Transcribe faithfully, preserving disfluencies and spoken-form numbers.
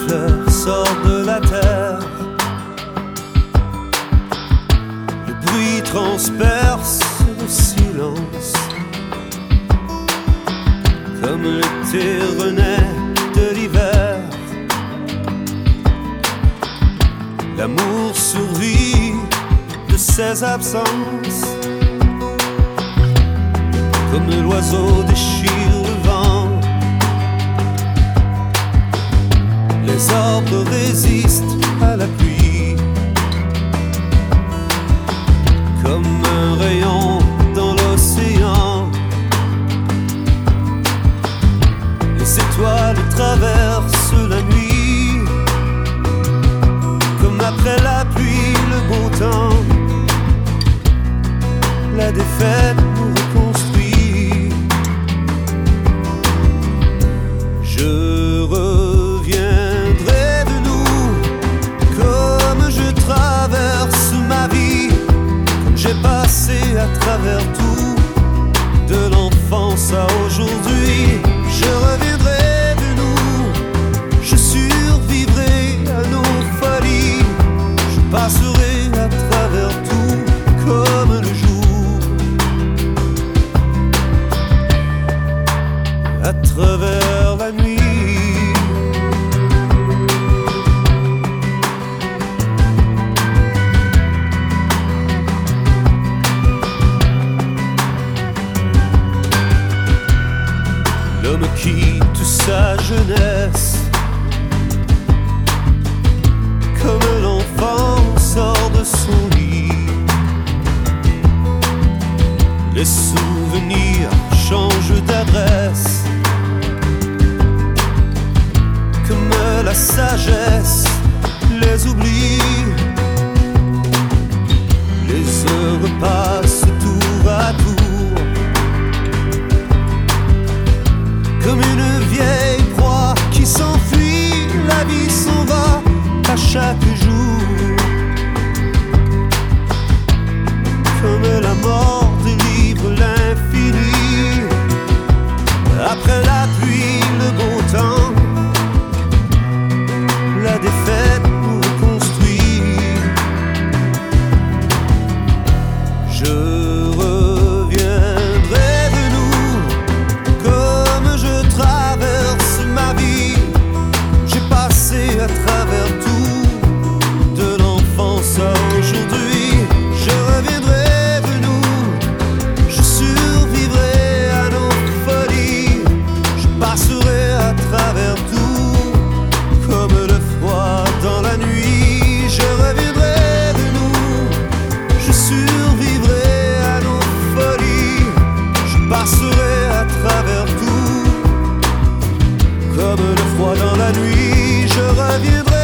fleurs sortent de la terre. Le bruit transperce le silence, comme l'été renaît de l'hiver. L'amour survit de ses absences, comme l'oiseau déchire le vent. Les arbres résistent à la pluie, comme un rayon dans l'océan. Les étoiles traversent la nuit, comme après la pluie le beau temps. La défaite nous reconstruit. Je reviendrai de nous, comme je traverse ma vie, comme j'ai passé à travers tout, de l'enfance à aujourd'hui. Je reviendrai de nous, je survivrai à nos folies, je passerai à travers tout comme le jour, à travers la nuit. L'homme quitte sa jeunesse, comme l'enfant sort de son lit. Les souvenirs changent d'adresse, comme la sagesse les oublie. Les heures passent tour à tour, comme une vieille proie qui s'enfuit. La vie s'en va à chaque jour, comme la mort délivre l'infini. Après la pluie, le beau temps, la défaite nous reconstruit. Je reviendrai de nous, comme je traverse ma vie. J'ai passé à travers tout, de l'enfance à aujourd'hui. Je reviendrai de nous, je survivrai à nos folies, je passerai à travers tout, comme le froid dans la nuit. Je reviendrai de nous, je survivrai à nos folies, je passerai à travers tout, comme le froid dans la nuit. Je reviendrai